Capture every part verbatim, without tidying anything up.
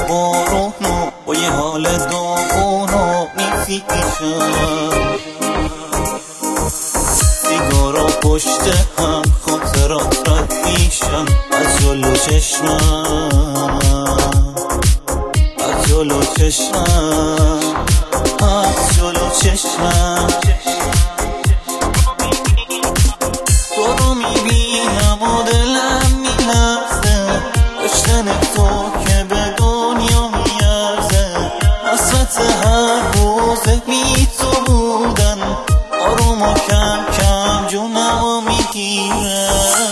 بارون و با یه حال داغون و میفیشم سیگارا پشت هم خاطرات رد میشن از جلو چشمم از جلو چشمم از جلو چشمم تو رو میبینم و دلم میلرزه داشتن تو که به دنیا میارزه حسرت هر روزه بی تو بودن آروم و کم کم جونم و میگیره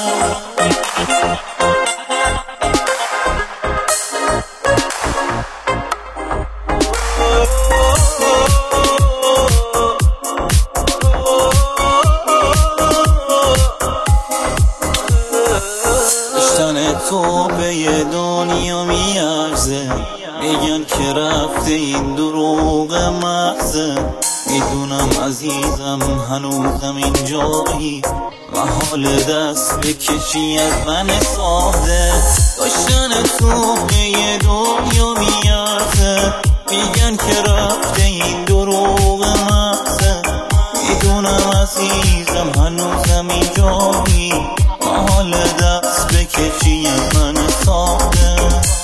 تو به یه دنیا میارزه میگن که رفته این دروغ محضه میدونم عزیزم هنوزم اینجایی محال دست بکشی از من ساده داشتن تو به یه دنیا میارزه میگن که رفته این دروغ محضه میدونم عزیزم هنوزم اینجایی محال دست بکشی از من ساده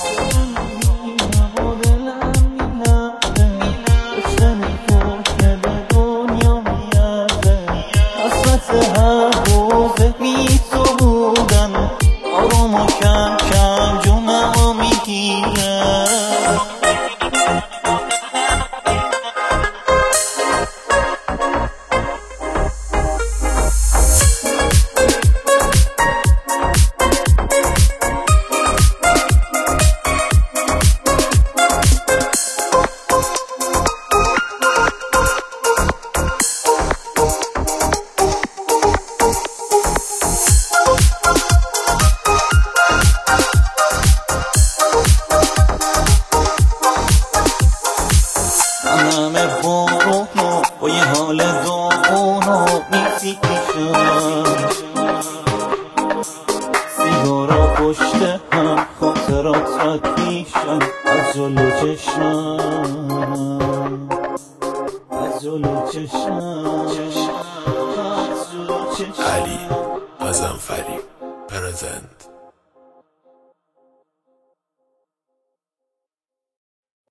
هر روزه بی تو بودن آروم و کم کم جونم و میگیره همه بارون و با یه حال داغون و میفیشم سیگارا پشت هم خاطرات رد میشن از جلو چشمم از جلو چشمم علی غضنفری پرزنت